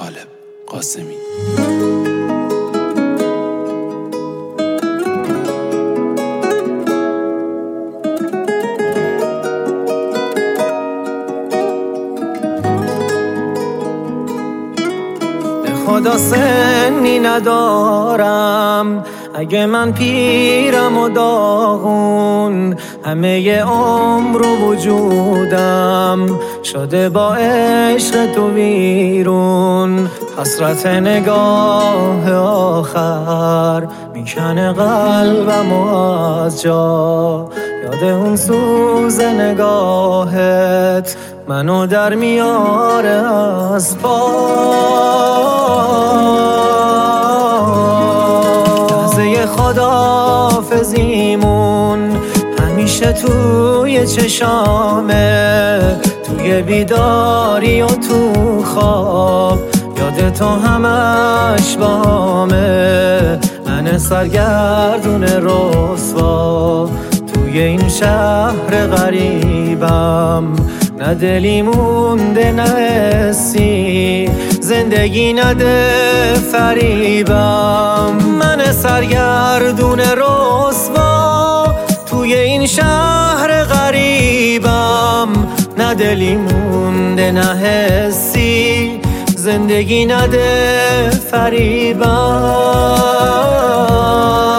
طالب قاسمی. خدا سنی ندارم، اگه من پیرم و داغون، همه عمر و وجودم شده با عشق تو ویرون. حسرت نگاه آخر میکنه قلبم و از جا، یاد اون سوز نگاهت منو در میاره از پا. لحظه خداحافظیمون همیشه توی چشامه، توی بیداری و تو خواب یاد تو همش بامه. من سرگردون رسوا توی این شهر غریبم، نه دلی مونده نه حسی، زندگی نده فریبم. من سرگردون رسوا توی این شهر غریبم، نه دلی مونده نه حسی، زندگی نده فریبم.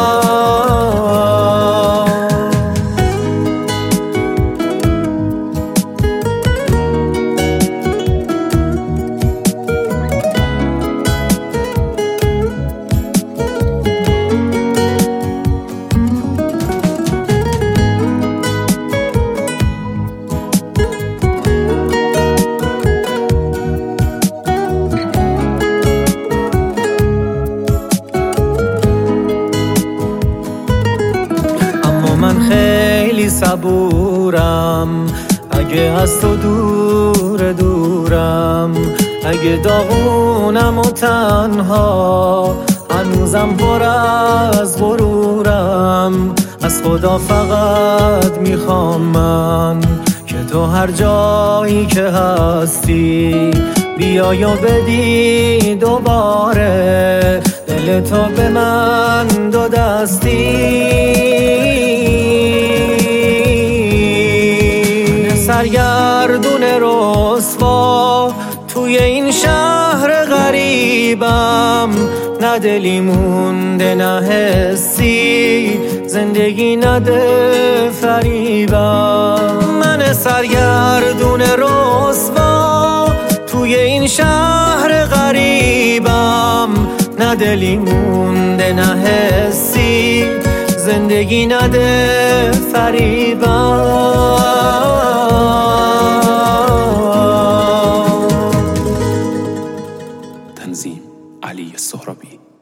من خیلی صبورم، اگه از تو دورم، اگه داغونم و تنها، هنوزم پر از غرورم. از خدا فقط میخوام من که تو هر جایی که هستی بیای و بدی دوباره دل تو به من دو دستی. سرگردون رسوا توی این شهر غریبم، نه دلی مونده نه حسی، زندگی نده فریبم. من سرگردون رسوا توی این شهر غریبم، نه دلی مونده نه حسی، زندگی نده فریبم. تنظیم علی سهرابی.